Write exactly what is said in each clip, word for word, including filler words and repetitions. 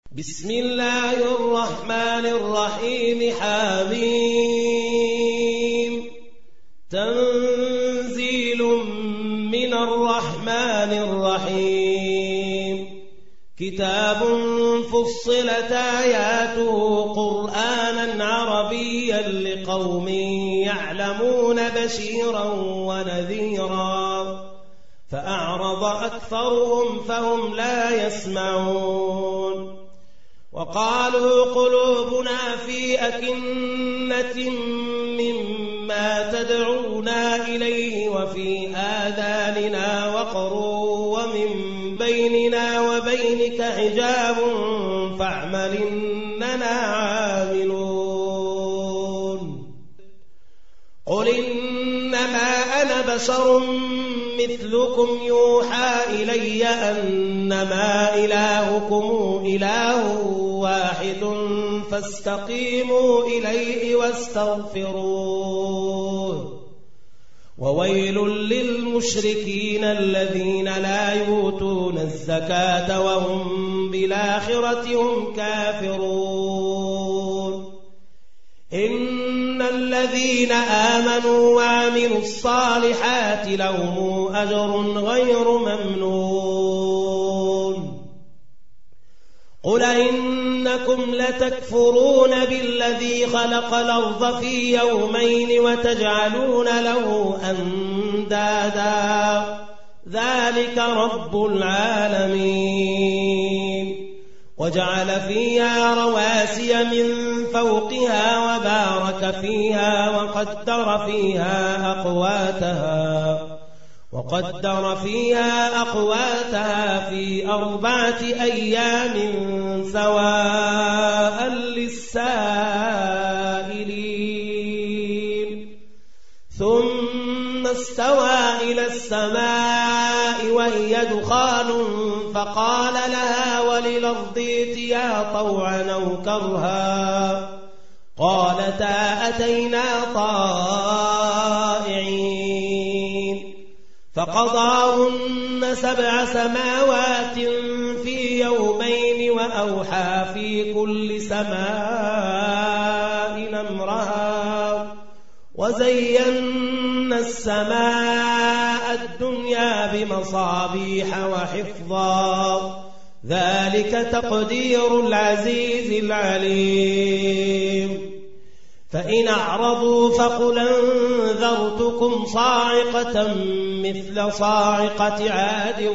بسم الله الرحمن الرحيم. حميم. تنزيل من الرحمن الرحيم. كتاب فصلت آياته قرآنا عربيا لقوم يعلمون بشيرا ونذيرا فأعرض أكثرهم فهم لا يسمعون. وقالوا قلوبنا في أكنة مما تدعونا إليه وفي آذاننا وقر ومن بيننا وبينك حجاب فاعمل إننا عاملون. قل إنما أنا بشر مثلكم يوحى إلي أنما إلهكم إله واحد فاستقيموا إليه واستغفروه. وويل للمشركين الذين لا يؤتون الزكاة وهم بالآخرة هم كافرون. إن الذين آمنوا وعملوا الصالحات لهم أجر غير ممنون. قل إنكم لتكفرون بالذي خلق الأرض في يومين وتجعلون له أندادا ذلك رب العالمين. وجعل فيها رواسي من فوقها وبارك فيها وقدر فيها أقواتها وقدر فيها أقواتها في أربعة أيام سواء للسائلين. ثم استوى إلى السماء وهي دخان فقال لها وللأرض ائتيا طوعا أو كرها قالتا أتينا طائعين. فقضاهن سبع سماوات في يومين وأوحى في كل سماء أمرها وزينا السماء الدنيا بمصابيح وحفظا ذلك تقدير العزيز العليم. فإن أعرضوا فقل أنذرتكم صاعقة مثل صاعقة عاد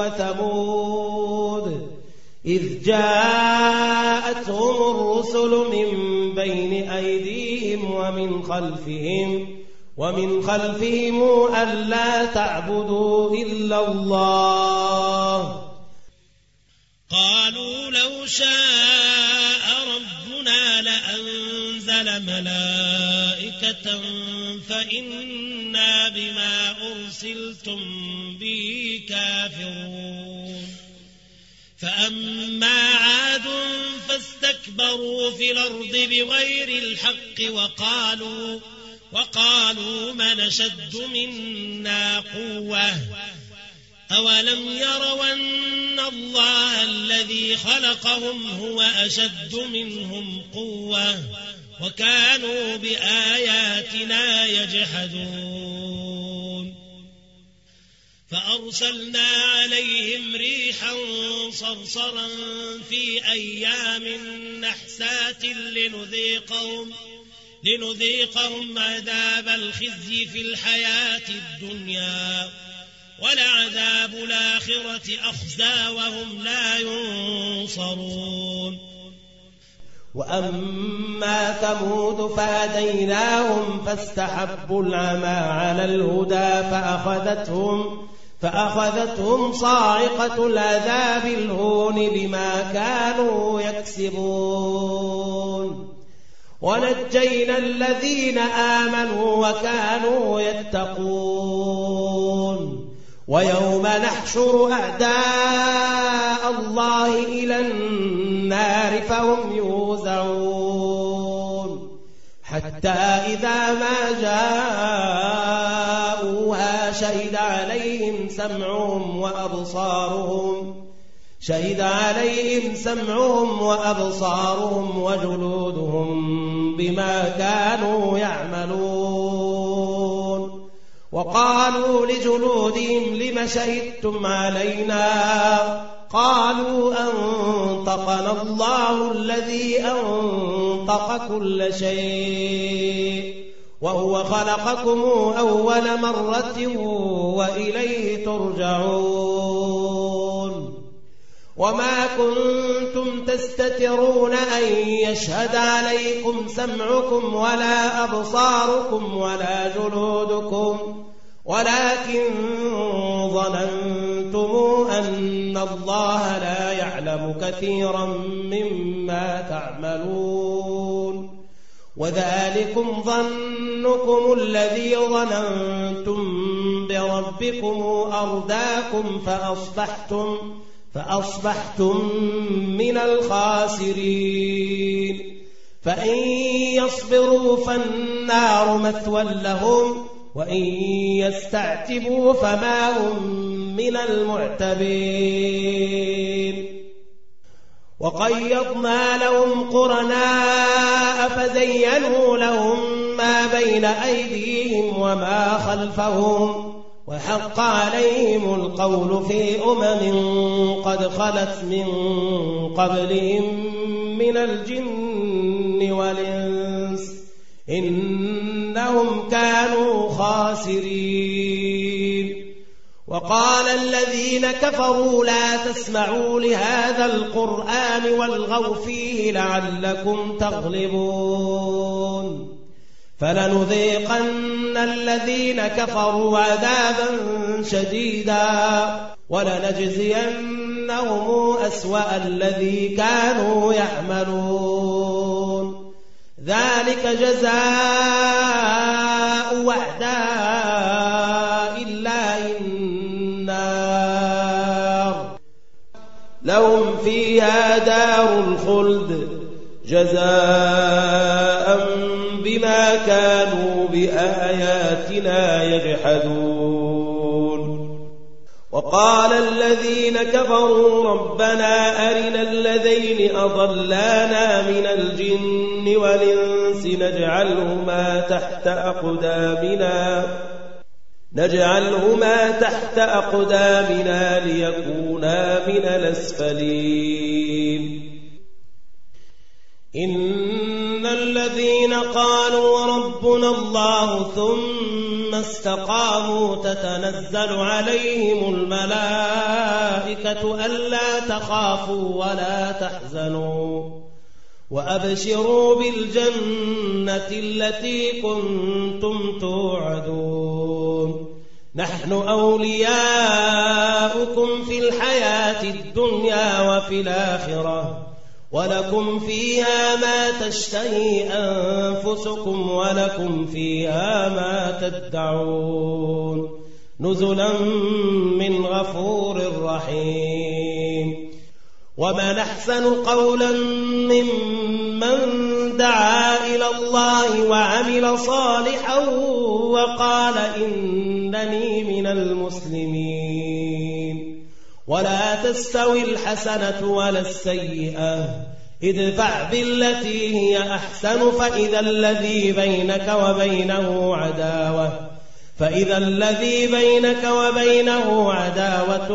وثمود إذ جاءتهم الرسل من بين أيديهم ومن خلفهم ومن خلفهم ألا تعبدوا إلا الله. قالوا لو شاء ربنا لأنزل ملائكة فإنا بما أرسلتم به كافرون. فأما عاد فاستكبروا في الأرض بغير الحق وقالوا وقالوا من أشد منا قوة أولم يروا أن الله الذي خلقهم هو أشد منهم قوة وكانوا بآياتنا يجحدون. فأرسلنا عليهم ريحا صرصرا في أيام نحسات لنذيقهم لنذيقهم عذاب الخزي في الحياة الدنيا ولعذاب الآخرة أخزى وهم لا ينصرون. وأما ثمود فهديناهم فاستحبوا العمى على الهدى فأخذتهم فأخذتهم صاعقة العذاب الهون بما كانوا يكسبون. ونجينا الذين آمنوا وكانوا يتقون. ويوم نحشر أعداء الله إلى النار فهم يوزعون حتى إذا ما جاءوها شهد عليهم سمعهم وأبصارهم شهد عليهم سمعهم وأبصارهم وجلودهم بما كانوا يعملون. وقالوا لجلودهم لم شهدتم علينا؟ قالوا أنطقنا الله الذي أنطق كل شيء وهو خلقكم أول مرة وإليه ترجعون. وما كنتم تستترون أن يشهد عليكم سمعكم ولا أبصاركم ولا جلودكم ولكن ظننتم أن الله لا يعلم كثيرا مما تعملون. وذلكم ظنكم الذي ظننتم بربكم أرداكم فأصبحتم فأصبحتم من الخاسرين. فإن يصبروا فالنار مثوى لهم وإن يستعتبوا فما هم من المعتبين. وقيضنا لهم قرناء فزينوا لهم ما بين أيديهم وما خلفهم وحق عليهم القول في أمم قد خلت من قبلهم من الجن والإنس إنهم كانوا خاسرين. وقال الذين كفروا لا تسمعوا لهذا القرآن والغوا فيه لعلكم تغلبون. فلنذيقن الذين كفروا عذابا شديدا ولنجزينهم أسوأ الذي كانوا يعملون. ذلك جزاء وعداء الله النار لهم فيها دار الخلد جزاء بما كانوا بآياتنا يجحدون. وقال الذين كفروا ربنا أرنا الذين أضلانا من الجن والإنس نجعلهما تحت أقدامنا نجعلهما تحت أقدامنا ليكونا من الأسفلين. إن الذين قالوا ربنا الله ثم استقاموا تتنزل عليهم الملائكة ألا تخافوا ولا تحزنوا وأبشروا بالجنة التي كنتم توعدون. نحن أولياؤكم في الحياة الدنيا وفي الآخرة ولكم فيها ما تشتهي أنفسكم ولكم فيها ما تدعون نزلا من غفور رحيم. ومن أحسن قولا ممن دعا إلى الله وعمل صالحا وقال إنني من المسلمين. ولا تستوي الحسنة ولا السيئة ادفع بالتي هي أحسن فإذا الذي بينك وبينه عداوة فإذا الذي بينك وبينه عداوة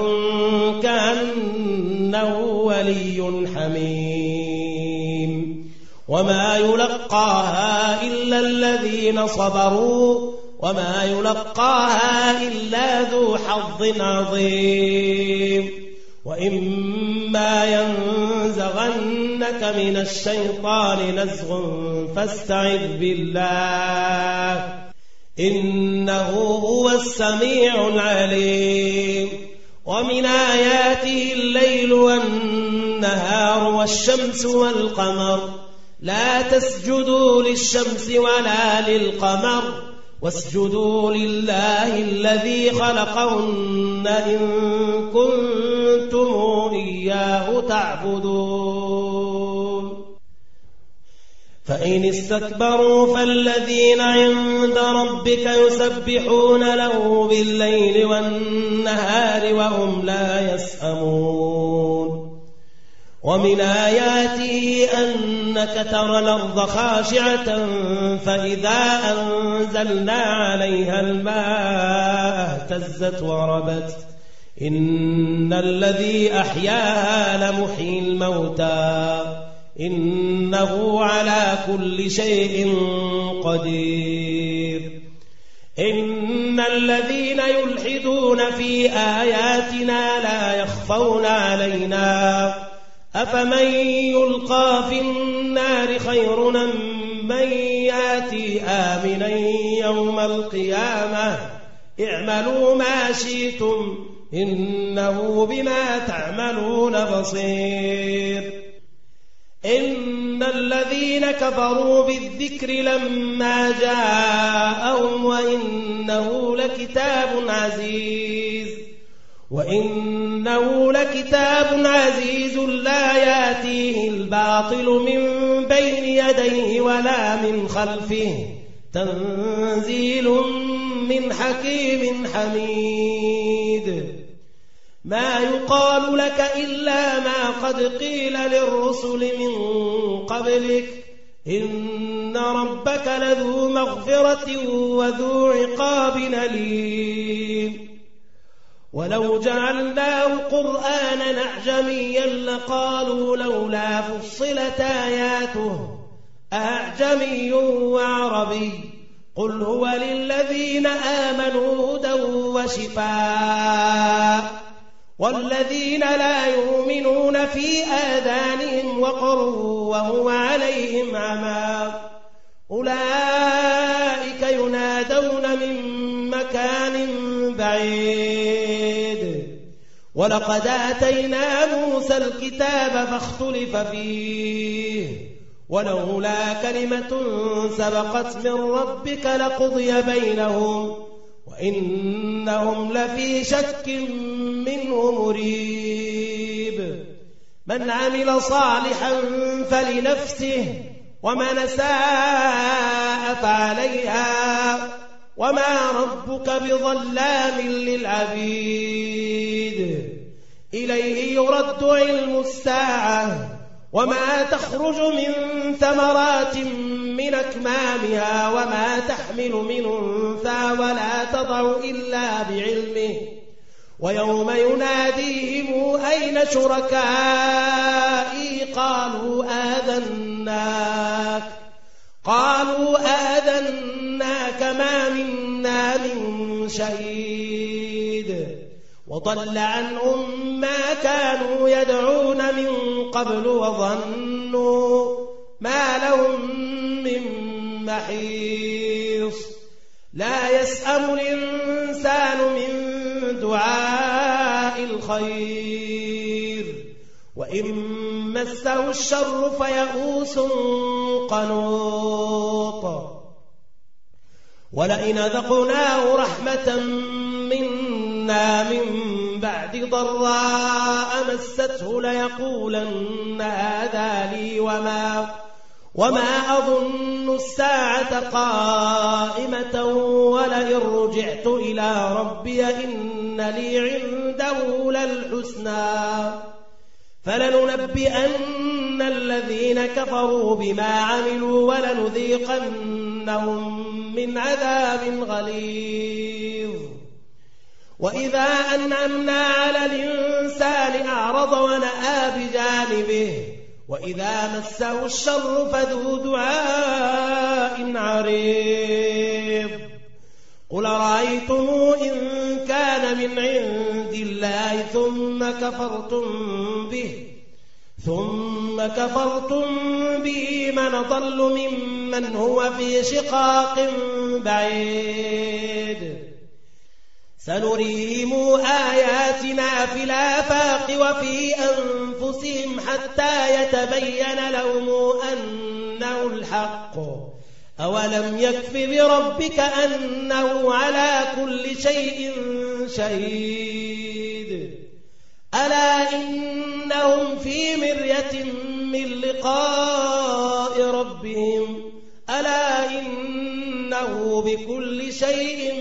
كأنه ولي حميم. وما يلقاها إلا الذين صبروا وما يلقاها إلا ذو حظ عظيم. وإما ينزغنك من الشيطان نزغ فاستعذ بالله إنه هو السميع العليم. ومن آياته الليل والنهار والشمس والقمر لا تسجدوا للشمس ولا للقمر واسجدوا لله الذي خلقهن إن كنتم إياه تعبدون. فإن استكبروا فالذين عند ربك يسبحون له بالليل والنهار وهم لا يسأمون. ومن آياته أنك ترى الأرض خاشعة فإذا أنزلنا عليها الماء اهتزت وربت إن الذي أحياها لمحيي الموتى إنه على كل شيء قدير إن الذين يلحدون في آياتنا لا يخفون علينا أفمن يلقى في النار خير من ياتي آمنا يوم القيامة اعملوا ما شئتم إنه بما تعملون بصير إن الذين كفروا بالذكر لما جاءهم وإنه لكتاب عزيز وإنه لكتاب عزيز لا يأتيه الباطل من بين يديه ولا من خلفه تنزيل من حكيم حميد ما يقال لك إلا ما قد قيل للرسل من قبلك إن ربك لذو مغفرة وذو عقاب أليم ولو جعلناه قرآنا أعجميا لقالوا لولا فصلت آياته أعجمي وعربي قل هو للذين آمنوا هدى وشفاء والذين لا يؤمنون في آذانهم وقر وهو عليهم عمى أولئك ينادون من مكان بعيد ولقد آتينا موسى الكتاب فاختلف فيه ولولا كلمة سبقت من ربك لقضي بينهم وإنهم لفي شك منه مريب من عمل صالحا فلنفسه ومن ساء فعليها وما ربك بظلام للعبيد إليه يرد علم الساعة وما تخرج من ثمرات من أكمامها وما تحمل من أنثى ولا تضع إلا بعلمه ويوم يناديهم أين شركائي قالوا آذناك قالوا آذناك ما منا من شهيد وضل عنهم ما كانوا يدعون من قبل وظنوا ما لهم من محيص لا يسأم الإنسان من دعاء الخير وإن مسه الشر فيئوس قنوط ولئن ذقناه رحمة منا من بعد ضراء مسته ليقولن هذا لي وما وما أظن الساعة قائمة ولئن رجعت إلى ربي إن لي عنده للحسنى فلننبئن الذين كفروا بما عملوا ولنذيقنهم من عذاب غليظ وإذا أنعمنا على الإنسان أعرض ونأى بجانبه وإذا مسه الشر فذو دعاء عريض قل رأيتم إن كان من عند الله ثم كفرتم به ثم كفرتم به من ضل ممن هو في شقاق بعيد سنريهم آياتنا في الآفاق وفي أنفسهم حتى يتبين لهم أنه الحق أولم يكف بربك أنه على كل شيء شهيد ألا إنهم في مرية من لقاء ربهم ألا إنه بكل شيء